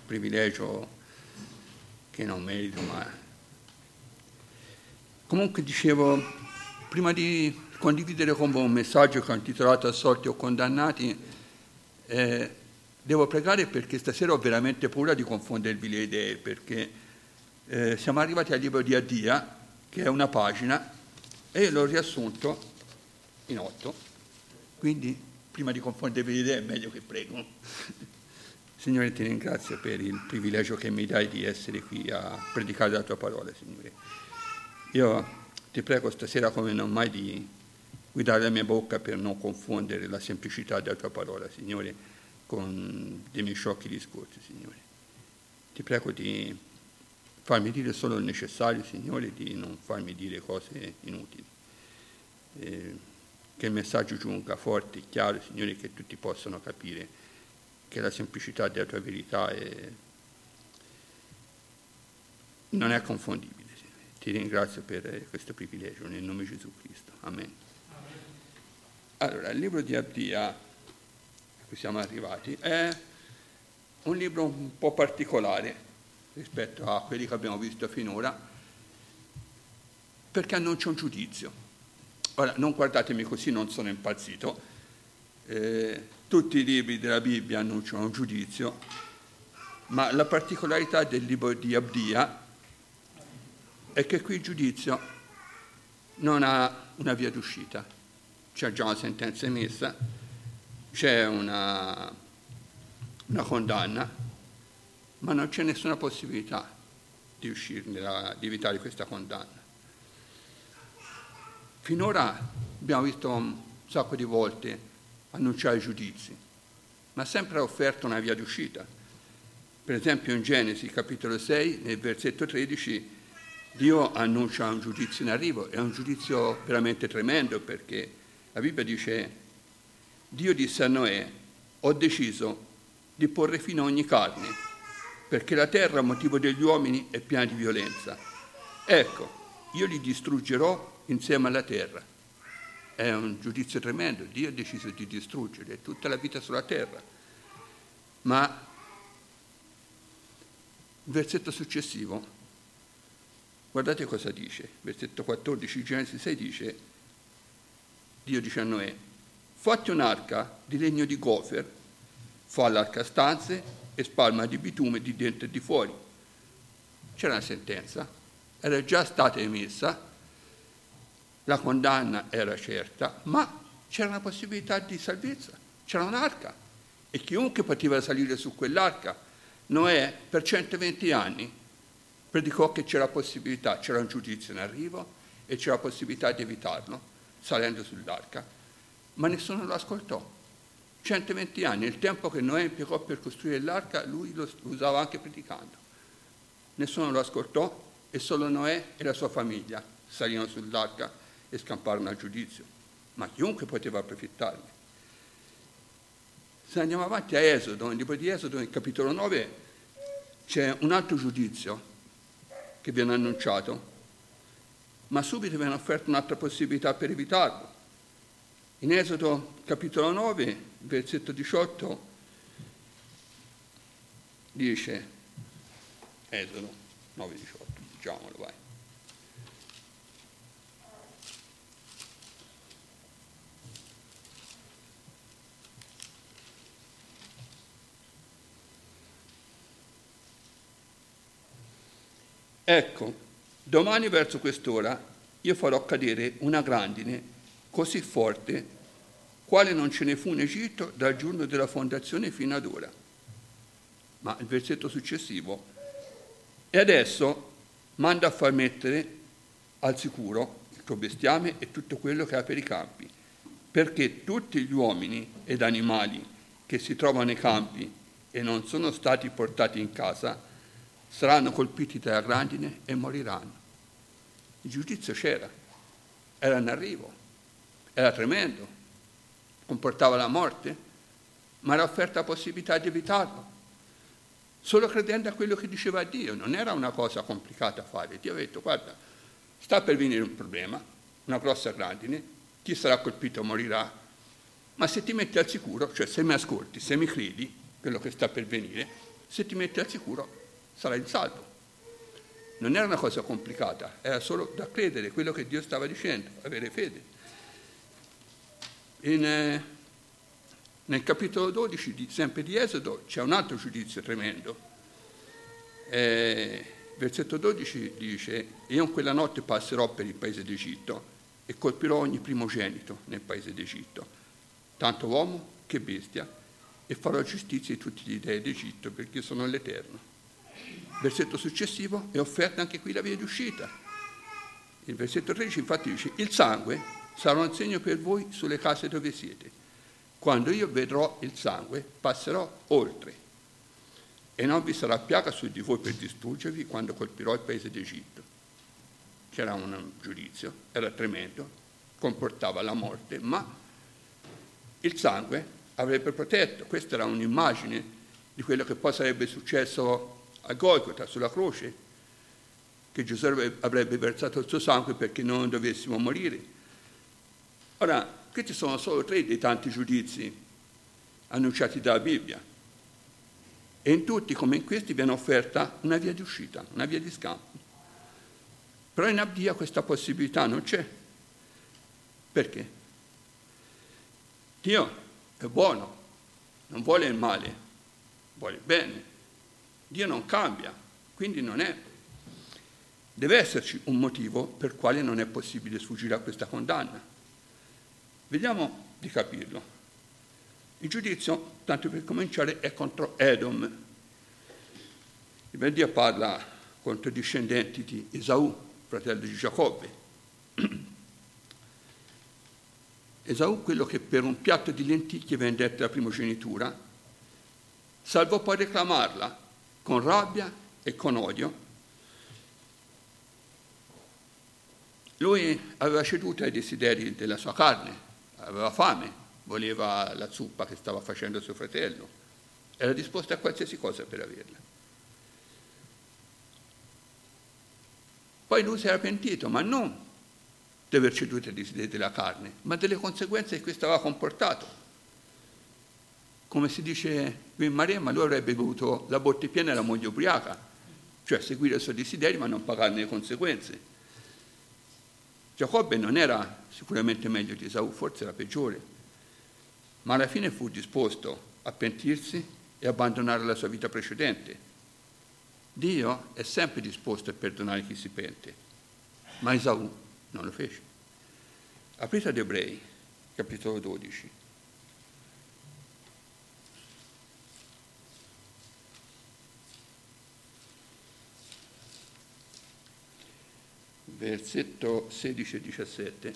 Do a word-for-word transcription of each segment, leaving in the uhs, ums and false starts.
privilegio che non merito, ma comunque dicevo, prima di condividere con voi un messaggio che ho intitolato Assolti o condannati, eh, devo pregare perché stasera ho veramente paura di confondervi le idee, perché eh, siamo arrivati al libro di Abdia, che è una pagina, e l'ho riassunto in otto, quindi prima di confondervi le idee è meglio che prego. Signore, ti ringrazio per il privilegio che mi dai di essere qui a predicare la tua parola, Signore. Io ti prego stasera come non mai di guidare la mia bocca per non confondere la semplicità della tua parola, Signore, con dei miei sciocchi discorsi, Signore. Ti prego di farmi dire solo il necessario, Signore, di non farmi dire cose inutili. Eh, che il messaggio giunga forte e chiaro, Signore, che tutti possano capire che la semplicità della tua verità è... non è confondibile. Ti ringrazio per questo privilegio, nel nome di Gesù Cristo. Amen. Allora, il libro di Abdia, a cui siamo arrivati, è un libro un po' particolare rispetto a quelli che abbiamo visto finora, perché annuncia un giudizio. Ora, non guardatemi così, non sono impazzito. Eh, tutti i libri della Bibbia annunciano un giudizio, ma la particolarità del libro di Abdia è che qui il giudizio non ha una via d'uscita. C'è già una sentenza emessa, c'è una, una condanna, ma non c'è nessuna possibilità di uscirne, di evitare questa condanna. Finora abbiamo visto un sacco di volte annunciare i giudizi, ma sempre ha offerto una via d'uscita. Per esempio in Genesi capitolo sei, nel versetto tredici, Dio annuncia un giudizio in arrivo, è un giudizio veramente tremendo, perché la Bibbia dice: Dio disse a Noè, ho deciso di porre fine a ogni carne, perché la terra a motivo degli uomini è piena di violenza. Ecco, io li distruggerò insieme alla terra. È un giudizio tremendo, Dio ha deciso di distruggere tutta la vita sulla terra. Ma il versetto successivo, guardate cosa dice, versetto quattordici, Genesi sei dice, Dio dice a Noè, fatti un'arca di legno di gofer, fa l'arca stanze e spalma di bitume di dentro e di fuori. C'era una sentenza, era già stata emessa, la condanna era certa, ma c'era una possibilità di salvezza, c'era un'arca e chiunque poteva salire su quell'arca. Noè per centoventi anni predicò che c'era possibilità, c'era un giudizio in arrivo e c'era possibilità di evitarlo salendo sull'arca, ma nessuno lo ascoltò. centoventi anni, il tempo che Noè impiegò per costruire l'arca, lui lo usava anche predicando. Nessuno lo ascoltò e solo Noè e la sua famiglia salirono sull'arca e scamparono al giudizio, ma chiunque poteva approfittarne. Se andiamo avanti a Esodo, nel libro di Esodo, nel capitolo nove, c'è un altro giudizio che viene annunciato, ma subito viene offerta un'altra possibilità per evitarlo. In Esodo capitolo nove, versetto diciotto, dice, Esodo nove diciotto, diciamolo, vai. Ecco, domani verso quest'ora io farò cadere una grandine così forte quale non ce ne fu in Egitto dal giorno della fondazione fino ad ora. Ma il versetto successivo, e adesso manda a far mettere al sicuro il tuo bestiame e tutto quello che ha per i campi, perché tutti gli uomini ed animali che si trovano nei campi e non sono stati portati in casa saranno colpiti dalla grandine e moriranno. Il giudizio c'era, era in arrivo, era tremendo, comportava la morte, ma era offerta la possibilità di evitarlo. Solo credendo a quello che diceva Dio, non era una cosa complicata a fare. Dio ha detto, guarda, sta per venire un problema, una grossa grandine, chi sarà colpito morirà, ma se ti metti al sicuro, cioè se mi ascolti, se mi credi, quello che sta per venire, se ti metti al sicuro sarai salvo. Non era una cosa complicata, era solo da credere quello che Dio stava dicendo, avere fede. In, eh, nel capitolo dodici, di, sempre di Esodo, c'è un altro giudizio tremendo. Eh, versetto dodici dice: io in quella notte passerò per il paese d'Egitto e colpirò ogni primogenito nel paese d'Egitto, tanto uomo che bestia, e farò giustizia di tutti gli dei d'Egitto, perché io sono l'Eterno. Versetto successivo è offerta anche qui la via di uscita. Il versetto tredici infatti dice: il sangue sarà un segno per voi sulle case dove siete. Quando io vedrò il sangue passerò oltre, e non vi sarà piaga su di voi per distruggervi quando colpirò il paese d'Egitto. C'era un giudizio, era tremendo, comportava la morte, ma il sangue avrebbe protetto. Questa era un'immagine di quello che poi sarebbe successo a Golgota, sulla croce, che Gesù avrebbe versato il suo sangue perché non dovessimo morire. Ora, questi sono solo tre dei tanti giudizi annunciati dalla Bibbia, e in tutti, come in questi, viene offerta una via di uscita, una via di scampo. Però in Abdia questa possibilità non c'è. Perché? Dio è buono, non vuole il male, vuole il bene. Dio non cambia, quindi non è. Deve esserci un motivo per quale non è possibile sfuggire a questa condanna. Vediamo di capirlo. Il giudizio, tanto per cominciare, è contro Edom. Il Dio parla contro i discendenti di Esaù, fratello di Giacobbe. Esaù, quello che per un piatto di lenticchie vendette la primogenitura, salvo poi reclamarla con rabbia e con odio. Lui aveva ceduto ai desideri della sua carne, aveva fame, voleva la zuppa che stava facendo suo fratello, era disposto a qualsiasi cosa per averla. Poi lui si era pentito, ma non di aver ceduto ai desideri della carne, ma delle conseguenze che questo aveva comportato. Come si dice qui in Maremma, lui avrebbe avuto la botte piena e la moglie ubriaca, cioè seguire i suoi desideri ma non pagarne le conseguenze. Giacobbe non era sicuramente meglio di Esaù, forse era peggiore, ma alla fine fu disposto a pentirsi e abbandonare la sua vita precedente. Dio è sempre disposto a perdonare chi si pente, ma Esaù non lo fece. Aprite ad Ebrei, capitolo dodici. Versetto sedici e diciassette.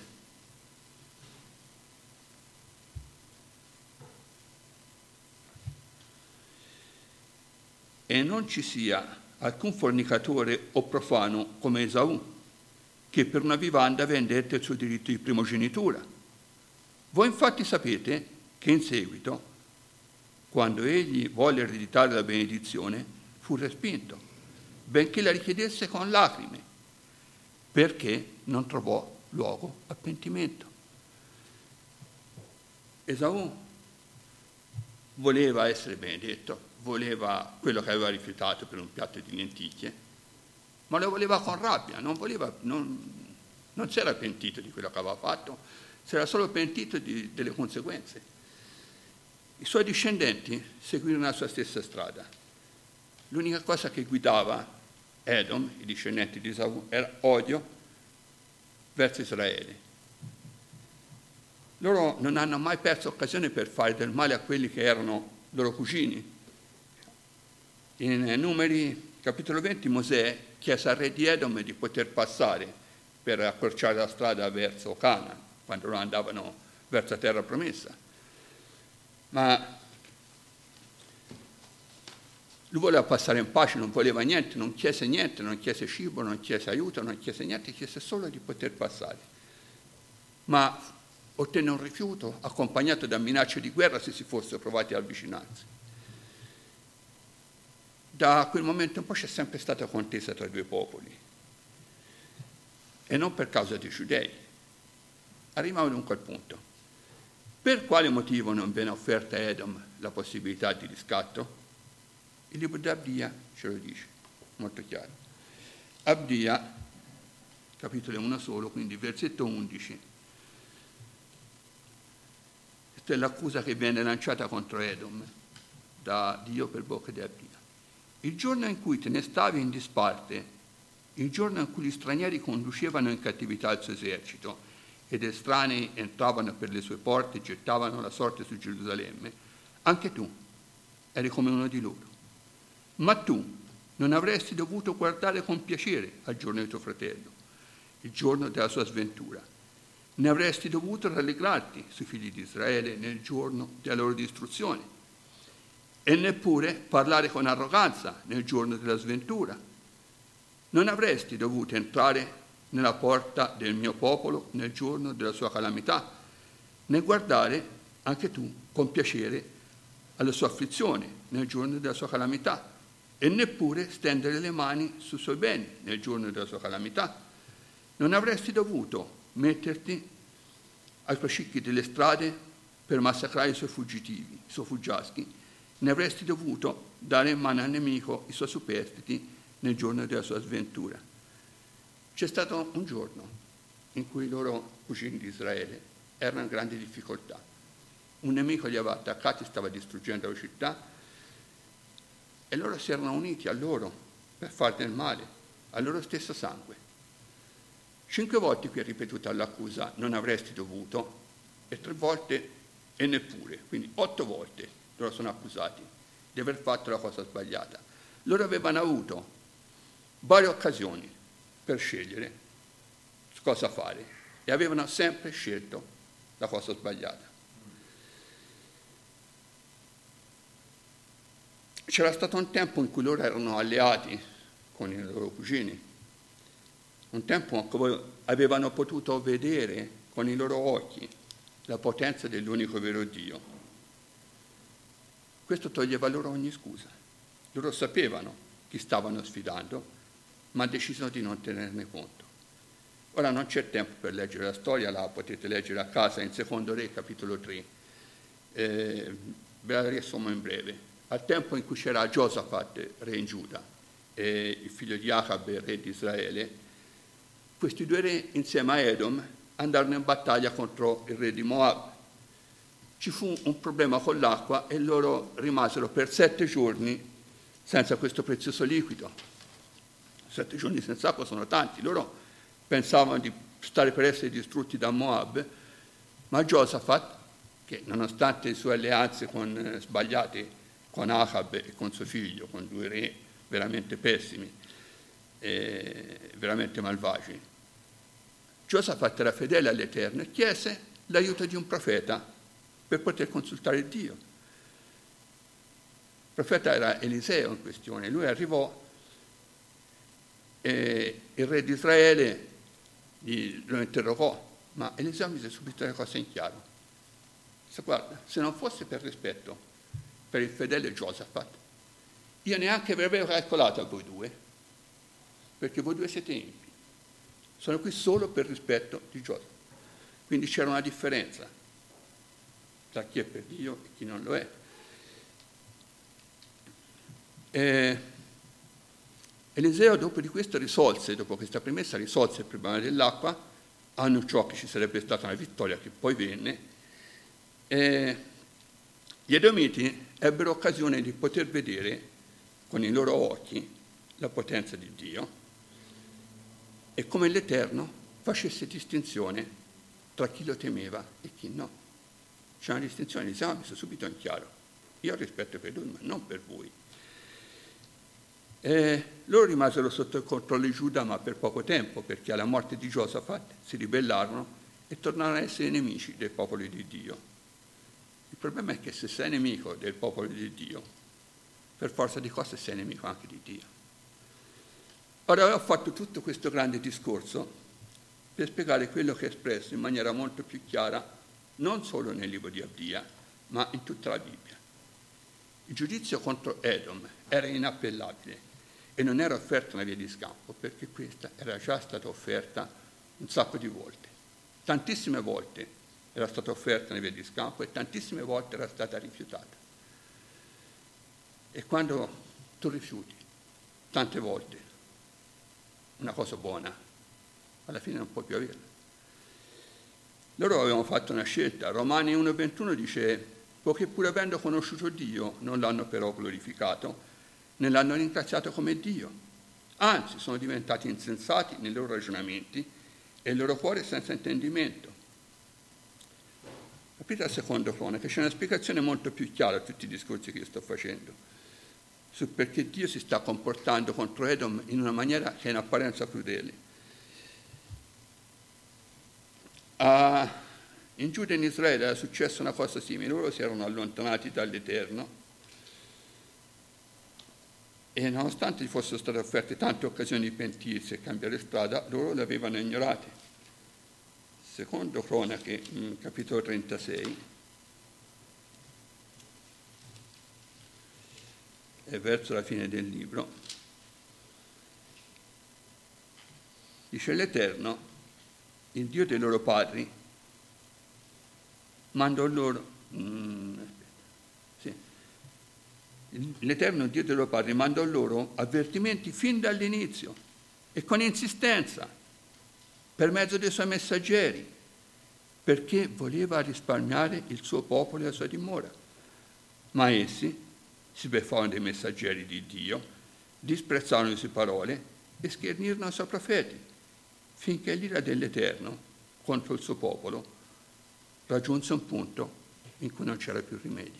E non ci sia alcun fornicatore o profano come Esaù, che per una vivanda vendette il suo diritto di primogenitura. Voi infatti sapete che in seguito, quando egli volle ereditare la benedizione, fu respinto, benché la richiedesse con lacrime, perché non trovò luogo a pentimento. Esaù voleva essere benedetto, voleva quello che aveva rifiutato per un piatto di lenticchie, ma lo voleva con rabbia, non, voleva, non, non si era pentito di quello che aveva fatto, si era solo pentito di, delle conseguenze. I suoi discendenti seguirono la sua stessa strada. L'unica cosa che guidava Edom, i discendenti di Esaù, era odio verso Israele. Loro non hanno mai perso occasione per fare del male a quelli che erano loro cugini. In Numeri, capitolo venti, Mosè chiese al re di Edom di poter passare per accorciare la strada verso Cana, quando loro andavano verso la terra promessa. Ma lui voleva passare in pace, non voleva niente, non chiese niente, non chiese cibo, non chiese aiuto, non chiese niente, chiese solo di poter passare. Ma ottenne un rifiuto accompagnato da minacce di guerra se si fossero provati ad avvicinarsi. Da quel momento in poi c'è sempre stata contesa tra i due popoli, e non per causa dei giudei. Arriviamo dunque al punto. Per quale motivo non viene offerta a Edom la possibilità di riscatto? Il libro di Abdia ce lo dice, molto chiaro. Abdia, capitolo uno solo, quindi versetto undici. Questa è l'accusa che viene lanciata contro Edom da Dio per bocca di Abdia. Il giorno in cui te ne stavi in disparte, il giorno in cui gli stranieri conducevano in cattività il suo esercito ed estranei entravano per le sue porte e gettavano la sorte su Gerusalemme, anche tu eri come uno di loro. Ma tu non avresti dovuto guardare con piacere al giorno di tuo fratello, il giorno della sua sventura. Ne avresti dovuto rallegrarti sui figli di Israele nel giorno della loro distruzione e neppure parlare con arroganza nel giorno della sventura. Non avresti dovuto entrare nella porta del mio popolo nel giorno della sua calamità, né guardare anche tu con piacere alla sua afflizione nel giorno della sua calamità, e neppure stendere le mani sui suoi beni nel giorno della sua calamità. Non avresti dovuto metterti ai crocicchi delle strade per massacrare i suoi fuggitivi, i suoi fuggiaschi, ne avresti dovuto dare in mano al nemico i suoi superstiti nel giorno della sua sventura. C'è stato un giorno in cui i loro cugini di Israele erano in grandi difficoltà. Un nemico li aveva attaccati, stava distruggendo la città, e loro si erano uniti a loro per far del male, al loro stesso sangue. Cinque volte qui è ripetuta l'accusa non avresti dovuto, e tre volte e neppure, quindi otto volte loro sono accusati di aver fatto la cosa sbagliata. Loro avevano avuto varie occasioni per scegliere cosa fare e avevano sempre scelto la cosa sbagliata. C'era stato un tempo in cui loro erano alleati con i loro cugini, un tempo in cui avevano potuto vedere con i loro occhi la potenza dell'unico vero Dio. Questo toglieva loro ogni scusa. Loro sapevano chi stavano sfidando, ma decisero di non tenerne conto. Ora non c'è tempo per leggere la storia, la potete leggere a casa in Secondo Re, capitolo tre. Eh, ve la riassumo in breve. Al tempo in cui c'era Giosafat, re in Giuda, e il figlio di Acab, re di Israele, questi due re insieme a Edom andarono in battaglia contro il re di Moab. Ci fu un problema con l'acqua e loro rimasero per sette giorni senza questo prezioso liquido. Sette giorni senza acqua sono tanti. Loro pensavano di stare per essere distrutti da Moab, ma Giosafat, che nonostante le sue alleanze con, eh, sbagliate con Acab e con suo figlio, con due re veramente pessimi, eh, veramente malvagi, Giosafat era fedele all'Eterno e chiese l'aiuto di un profeta per poter consultare Dio. Il profeta era Eliseo in questione. Lui arrivò e il re di Israele gli, lo interrogò, ma Eliseo mise subito le cose in chiaro. Disse: guarda, se non fosse per rispetto per il fedele Giosafat, io neanche vi avevo calcolato a voi due, perché voi due siete impi. Sono qui solo per rispetto di Giosafat. Quindi c'era una differenza tra chi è per Dio e chi non lo è. E Eliseo dopo di questo risolse, dopo questa premessa risolse il problema dell'acqua, annunciò che ci sarebbe stata una vittoria che poi venne, e gli Edomiti ebbero occasione di poter vedere con i loro occhi la potenza di Dio e come l'Eterno facesse distinzione tra chi lo temeva e chi no. C'è una distinzione, Eliseo ha messo subito in chiaro: io ho rispetto per lui, ma non per voi. E loro rimasero sotto il controllo di Giuda, ma per poco tempo, perché alla morte di Giosafat si ribellarono e tornarono a essere nemici del popolo di Dio. Il problema è che se sei nemico del popolo di Dio, per forza di cose sei nemico anche di Dio. Ora ho fatto tutto questo grande discorso per spiegare quello che è espresso in maniera molto più chiara, non solo nel libro di Abdia, ma in tutta la Bibbia. Il giudizio contro Edom era inappellabile e non era offerta una via di scampo, perché questa era già stata offerta un sacco di volte. Tantissime volte era stata offerta una via di scampo e tantissime volte era stata rifiutata. E quando tu rifiuti, tante volte, una cosa buona, alla fine non puoi più averla. Loro avevano fatto una scelta. Romani uno ventuno dice: poiché pur avendo conosciuto Dio non l'hanno però glorificato, né l'hanno ringraziato come Dio, anzi sono diventati insensati nei loro ragionamenti e il loro cuore senza intendimento. Capite al secondo Cronache, c'è una spiegazione molto più chiara a tutti i discorsi che io sto facendo su perché Dio si sta comportando contro Edom in una maniera che è in apparenza crudele. Ah, in Giuda e in Israele era successa una cosa simile, loro si erano allontanati dall'Eterno e nonostante gli fossero state offerte tante occasioni di pentirsi e cambiare strada, loro le avevano ignorate. Secondo Cronache, capitolo trentasei, e verso la fine del libro, dice: l'Eterno, il Dio dei loro padri, mandò loro, mm, sì, l'Eterno Dio dei loro padri mandò loro avvertimenti fin dall'inizio e con insistenza, per mezzo dei suoi messaggeri, perché voleva risparmiare il suo popolo e la sua dimora. Ma essi si beffarono dei messaggeri di Dio, disprezzarono le sue parole e schernirono i suoi profeti, finché l'ira dell'Eterno contro il suo popolo raggiunse un punto in cui non c'era più rimedio.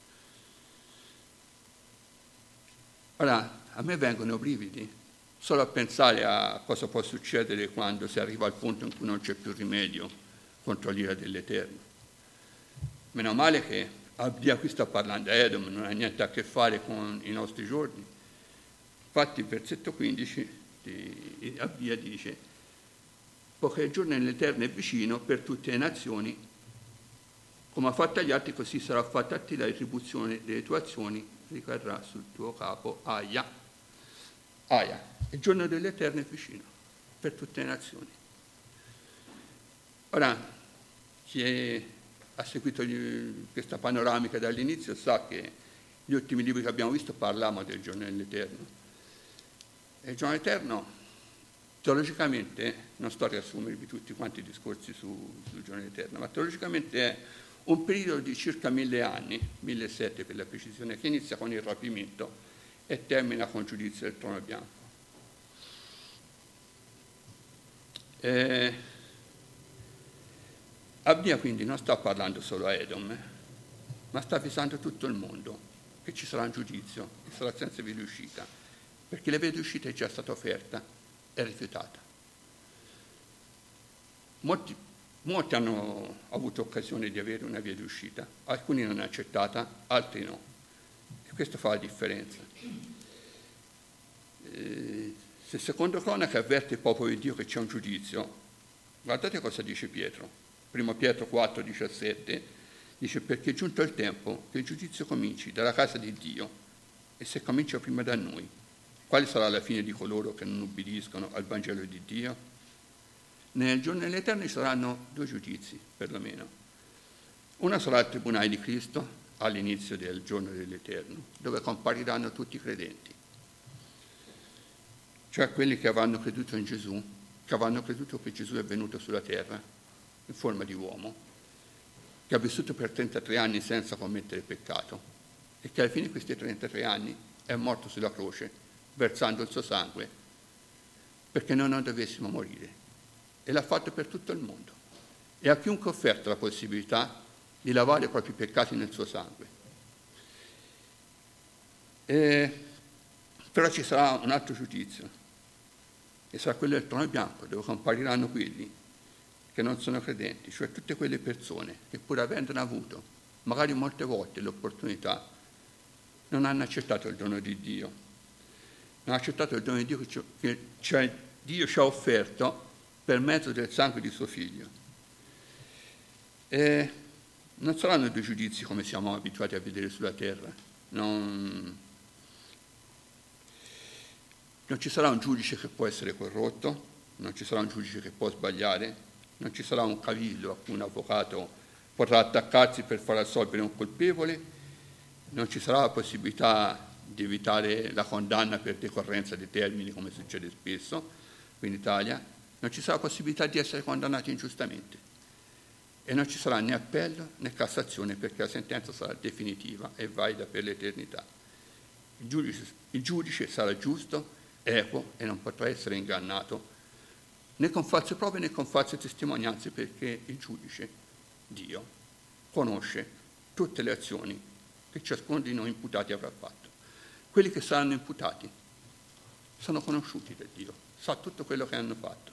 Ora, a me vengono i brividi solo a pensare a cosa può succedere quando si arriva al punto in cui non c'è più rimedio contro l'ira dell'Eterno. Meno male che Abdia qui sta parlando a Edom, non ha niente a che fare con i nostri giorni. Infatti il versetto quindici di Abdia dice: poiché il giorno dell'Eterno è vicino per tutte le nazioni, come ha fatto agli altri, così sarà fatta a te la retribuzione delle tue azioni, ricadrà sul tuo capo. Aia. Aia. Il giorno dell'Eterno è vicino per tutte le nazioni. Ora, chi è, ha seguito gli, questa panoramica dall'inizio sa che gli ultimi libri che abbiamo visto parlavano del giorno dell'Eterno. E il giorno dell'Eterno, teologicamente, non sto a riassumervi tutti quanti i discorsi su, sul giorno eterno, ma teologicamente è un periodo di circa mille anni, millesettecento per la precisione, che inizia con il rapimento e termina con il giudizio del trono bianco. Eh, Abdia quindi non sta parlando solo a Edom, eh, ma sta avvisando tutto il mondo che ci sarà un giudizio, che sarà senza via d'uscita, perché la via d'uscita è già stata offerta e rifiutata. Molti, molti hanno avuto occasione di avere una via d'uscita, alcuni non hanno accettata, altri no. E questo fa la differenza. Eh, se secondo Cronache avverte il popolo di Dio che c'è un giudizio, guardate cosa dice Pietro. Primo Pietro quattro diciassette dice: perché è giunto il tempo che il giudizio cominci dalla casa di Dio, e se comincia prima da noi, quale sarà la fine di coloro che non ubbidiscono al Vangelo di Dio? Nel giorno dell'Eterno ci saranno due giudizi, perlomeno. Uno sarà il tribunale di Cristo all'inizio del giorno dell'Eterno, dove compariranno tutti i credenti, cioè quelli che avranno creduto in Gesù, che avranno creduto che Gesù è venuto sulla terra in forma di uomo, che ha vissuto per trentatré anni senza commettere peccato e che alla fine di questi trentatré anni è morto sulla croce versando il suo sangue perché noi non dovessimo morire, e l'ha fatto per tutto il mondo, e a chiunque offerto la possibilità di lavare i propri peccati nel suo sangue. E, però ci sarà un altro giudizio, e sarà quello del trono bianco, dove compariranno quelli che non sono credenti, cioè tutte quelle persone che, pur avendone avuto magari molte volte l'opportunità, non hanno accettato il dono di Dio, non hanno accettato il dono di Dio che, che cioè, Dio ci ha offerto per mezzo del sangue di suo figlio. E non saranno due giudizi come siamo abituati a vedere sulla terra. Non, non ci sarà un giudice che può essere corrotto, non ci sarà un giudice che può sbagliare, non ci sarà un cavillo a cui un avvocato potrà attaccarsi per far assolvere un colpevole, non ci sarà la possibilità di evitare la condanna per decorrenza dei termini, come succede spesso qui in Italia, non ci sarà possibilità di essere condannati ingiustamente e non ci sarà né appello né Cassazione, perché la sentenza sarà definitiva e valida per l'eternità. Il giudice, il giudice sarà giusto, equo e non potrà essere ingannato né con false prove né con false testimonianze, perché il giudice, Dio, conosce tutte le azioni che ciascuno di noi imputati avrà fatto. Quelli che saranno imputati sono conosciuti da Dio, sa tutto quello che hanno fatto.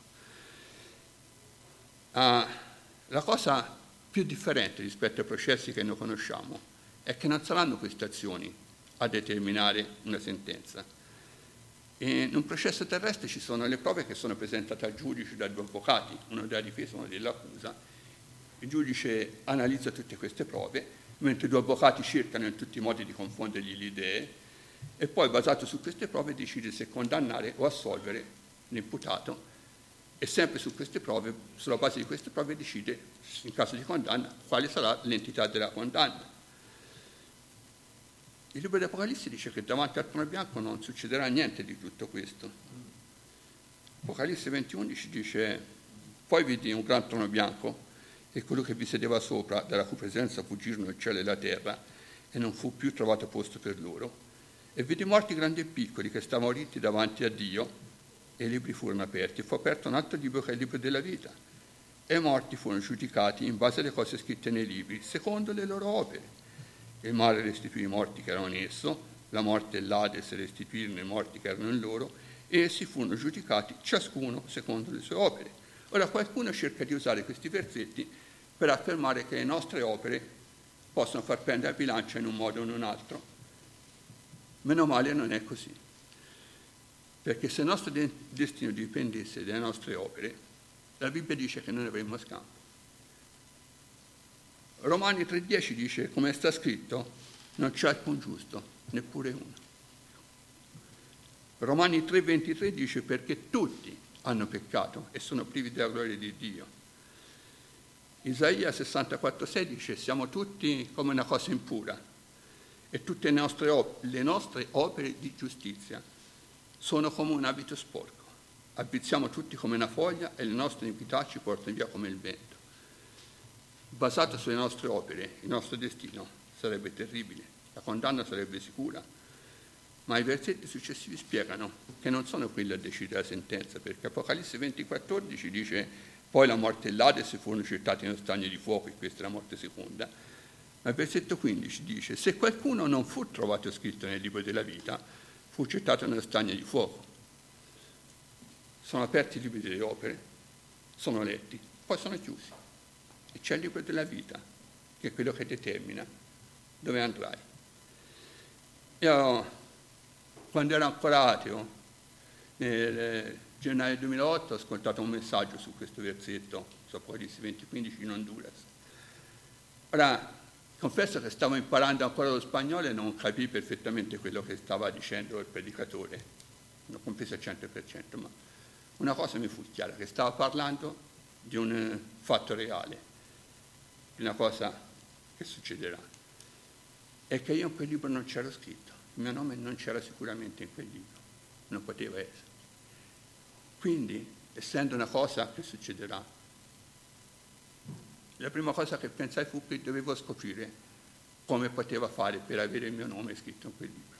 Ah, la cosa più differente rispetto ai processi che noi conosciamo è che non saranno queste azioni a determinare una sentenza. In un processo terrestre ci sono le prove che sono presentate al giudice da due avvocati, uno della difesa e uno dell'accusa. Il giudice analizza tutte queste prove, mentre i due avvocati cercano in tutti i modi di confondergli le idee e poi, basato su queste prove, decide se condannare o assolvere l'imputato e sempre su queste prove, sulla base di queste prove, decide, in caso di condanna, quale sarà l'entità della condanna. Il libro di Apocalisse dice che davanti al trono bianco non succederà niente di tutto questo. Apocalisse venti undici dice: poi vidi un gran trono bianco e quello che vi sedeva sopra, dalla cui presenza fuggirono il cielo e la terra e non fu più trovato posto per loro. E vidi morti grandi e piccoli che stavano ritti davanti a Dio e i libri furono aperti. Fu aperto un altro libro che è il libro della vita e i morti furono giudicati in base alle cose scritte nei libri, secondo le loro opere. Il mare restituì i morti che erano in esso, la morte e l'Ades restituirono i morti che erano in loro, e essi furono giudicati ciascuno secondo le sue opere. Ora qualcuno cerca di usare questi versetti per affermare che le nostre opere possono far pendere la bilancia in un modo o in un altro. Meno male non è così, perché se il nostro de- destino dipendesse dalle nostre opere, la Bibbia dice che non avremmo scampo. Romani tre dieci dice, come sta scritto, non c'è alcun giusto, neppure uno. Romani tre ventitré dice, perché tutti hanno peccato e sono privi della gloria di Dio. Isaia sessantaquattro sei dice, siamo tutti come una cosa impura e tutte le nostre, op- le nostre opere di giustizia sono come un abito sporco. Abbizziamo tutti come una foglia e le nostre iniquità ci portano via come il vento. Basato sulle nostre opere, il nostro destino sarebbe terribile, la condanna sarebbe sicura, ma i versetti successivi spiegano che non sono quelli a decidere la sentenza, perché Apocalisse venti quattordici dice poi la morte e l'Ades furono gettati nello stagno di fuoco, e questa è la morte seconda, ma il versetto quindici dice se qualcuno non fu trovato scritto nel libro della vita, fu gettato nello stagno di fuoco. Sono aperti i libri delle opere, sono letti, poi sono chiusi. E c'è il libro della vita, che è quello che determina dove andrai. Io, quando ero ancora ateo, nel gennaio duemilaotto, ho ascoltato un messaggio su questo versetto, su Apocalisse venti quindici in Honduras. Ora, confesso che stavo imparando ancora lo spagnolo e non capii perfettamente quello che stava dicendo il predicatore, non compreso al cento per cento, ma una cosa mi fu chiara, che stava parlando di un fatto reale, di una cosa che succederà, è che io in quel libro non c'ero scritto, il mio nome non c'era sicuramente in quel libro, non poteva essere. Quindi, essendo una cosa che succederà, la prima cosa che pensai fu che dovevo scoprire come poteva fare per avere il mio nome scritto in quel libro.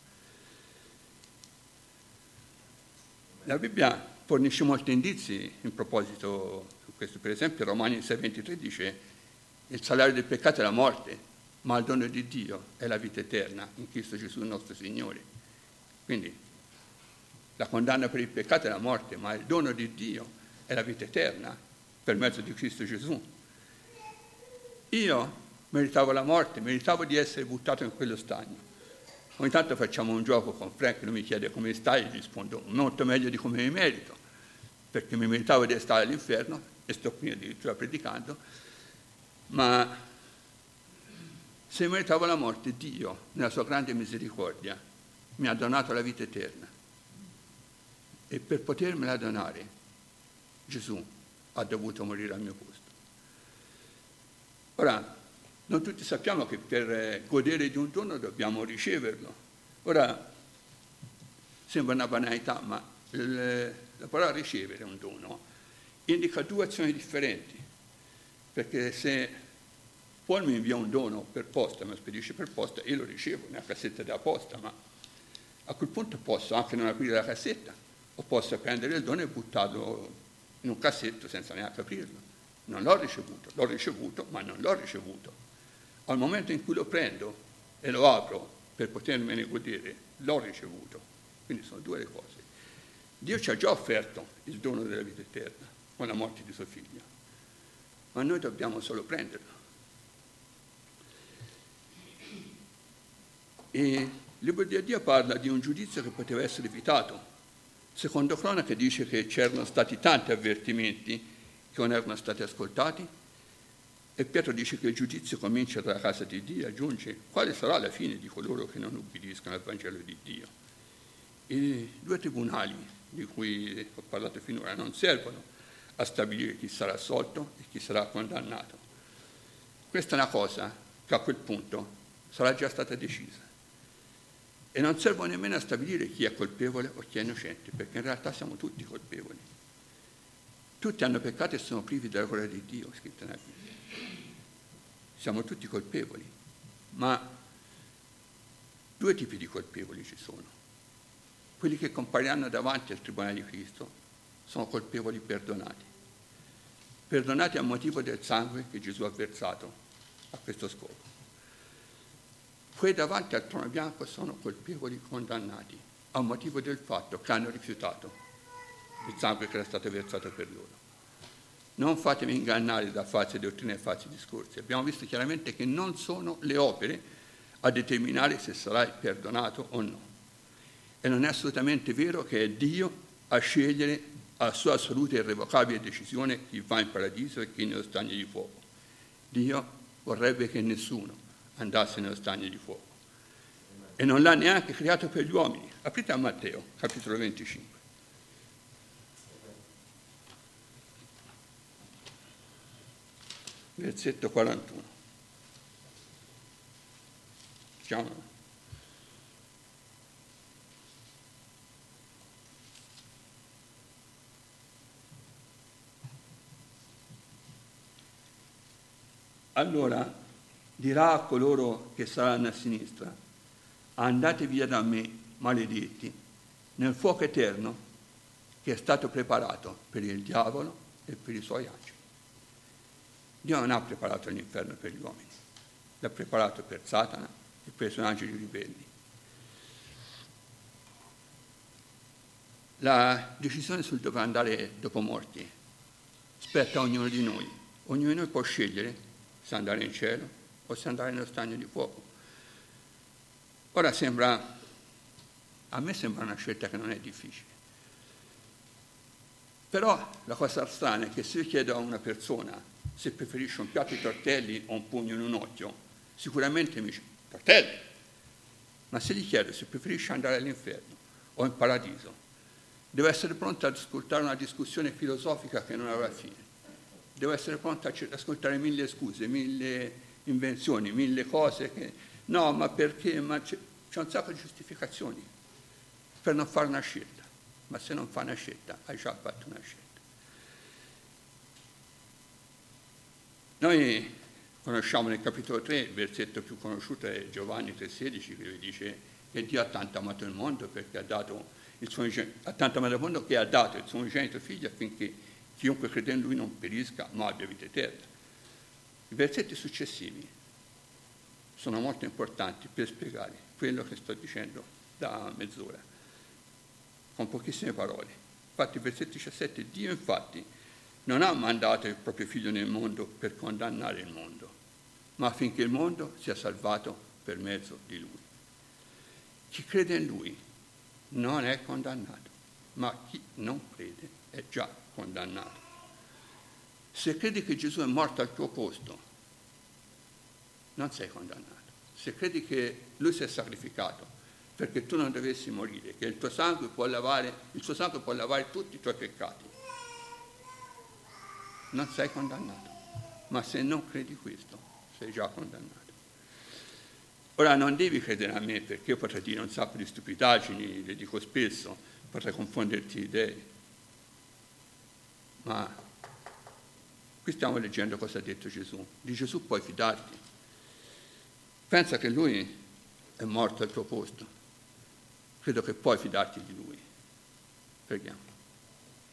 La Bibbia fornisce molti indizi in proposito di questo. Per esempio, Romani sei ventitré dice il salario del peccato è la morte, ma il dono di Dio è la vita eterna in Cristo Gesù nostro Signore. Quindi la condanna per il peccato è la morte, ma il dono di Dio è la vita eterna per mezzo di Cristo Gesù. Io meritavo la morte, meritavo di essere buttato in quello stagno. Ogni tanto facciamo un gioco con Frank, lui mi chiede come stai, e rispondo molto meglio di come mi merito, perché mi meritavo di stare all'inferno e sto qui addirittura predicando. Ma se meritavo la morte, Dio, nella sua grande misericordia, mi ha donato la vita eterna. E per potermela donare, Gesù ha dovuto morire al mio posto. Ora, non tutti sappiamo che per godere di un dono dobbiamo riceverlo. Ora, sembra una banalità, ma il, la parola ricevere un dono indica due azioni differenti, perché se Paul mi invia un dono per posta, mi spedisce per posta, io lo ricevo nella cassetta della posta, ma a quel punto posso anche non aprire la cassetta, o posso prendere il dono e buttarlo in un cassetto senza neanche aprirlo. Non l'ho ricevuto, l'ho ricevuto, ma non l'ho ricevuto. Al momento in cui lo prendo e lo apro per potermene godere, l'ho ricevuto. Quindi sono due le cose. Dio ci ha già offerto il dono della vita eterna con la morte di suo figlio, ma noi dobbiamo solo prenderlo. E il libro di Dio parla di un giudizio che poteva essere evitato. Secondo Cronache dice che c'erano stati tanti avvertimenti che non erano stati ascoltati, e Pietro dice che il giudizio comincia dalla casa di Dio, aggiunge quale sarà la fine di coloro che non ubbidiscono al Vangelo di Dio. I due tribunali di cui ho parlato finora non servono a stabilire chi sarà assolto e chi sarà condannato. Questa è una cosa che a quel punto sarà già stata decisa. E non servono nemmeno a stabilire chi è colpevole o chi è innocente, perché in realtà siamo tutti colpevoli. Tutti hanno peccato e sono privi della gloria di Dio, è scritto nella Bibbia. Siamo tutti colpevoli, ma due tipi di colpevoli ci sono. Quelli che compariranno davanti al Tribunale di Cristo sono colpevoli perdonati. Perdonati a motivo del sangue che Gesù ha versato a questo scopo. Quelli davanti al trono bianco sono colpevoli condannati a motivo del fatto che hanno rifiutato il sangue che era stato versato per loro. Non fatemi ingannare da false dottrine e falsi discorsi. Abbiamo visto chiaramente che non sono le opere a determinare se sarai perdonato o no. E non è assolutamente vero che è Dio a scegliere a sua assoluta e irrevocabile decisione chi va in paradiso e chi nello stagno di fuoco. Dio vorrebbe che nessuno andasse nello stagno di fuoco. E non l'ha neanche creato per gli uomini. Aprite a Matteo, capitolo venticinque. Versetto quarantuno. Diciamo. Allora dirà a coloro che saranno a sinistra: andate via da me, maledetti, nel fuoco eterno che è stato preparato per il diavolo e per i suoi angeli. Dio non ha preparato l'inferno per gli uomini, l'ha preparato per Satana e per i suoi angeli ribelli. La decisione sul dove andare dopo morti spetta a ognuno di noi. Ognuno di noi può scegliere se andare in cielo o se andare nello stagno di fuoco. Ora sembra, a me sembra una scelta che non è difficile. Però la cosa strana è che se io chiedo a una persona se preferisce un piatto di tortelli o un pugno in un occhio, sicuramente mi dice tortelli. Ma se gli chiedo se preferisce andare all'inferno o in paradiso, devo essere pronto ad ascoltare una discussione filosofica che non avrà fine. Devo essere pronto ad ascoltare mille scuse, mille invenzioni, mille cose che... No, ma perché? Ma c'è, c'è un sacco di giustificazioni per non fare una scelta. Ma se non fai una scelta, hai già fatto una scelta. Noi conosciamo nel capitolo tre, il versetto più conosciuto è Giovanni tre sedici, che dice che Dio ha tanto amato il mondo perché ha dato il suo ha tanto amato il mondo che ha dato il suo unigenito figlio affinché chiunque crede in lui non perisca ma abbia vita eterna. I versetti successivi sono molto importanti per spiegare quello che sto dicendo da mezz'ora, con pochissime parole. Infatti il versetto diciassette: Dio infatti non ha mandato il proprio figlio nel mondo per condannare il mondo, ma affinché il mondo sia salvato per mezzo di lui. Chi crede in lui non è condannato, ma chi non crede è già condannato. Se credi che Gesù è morto al tuo posto, non sei condannato. Se credi che lui si è sacrificato perché tu non dovessi morire, che il tuo sangue può lavare, il suo sangue può lavare tutti i tuoi peccati, non sei condannato. Ma se non credi questo, sei già condannato. Ora non devi credere a me, perché io potrei dire un sacco di stupidaggini, le dico spesso, potrei confonderti idee. Ma qui stiamo leggendo cosa ha detto Gesù. Di Gesù puoi fidarti. Pensa che Lui è morto al tuo posto. Credo che puoi fidarti di Lui. Preghiamo.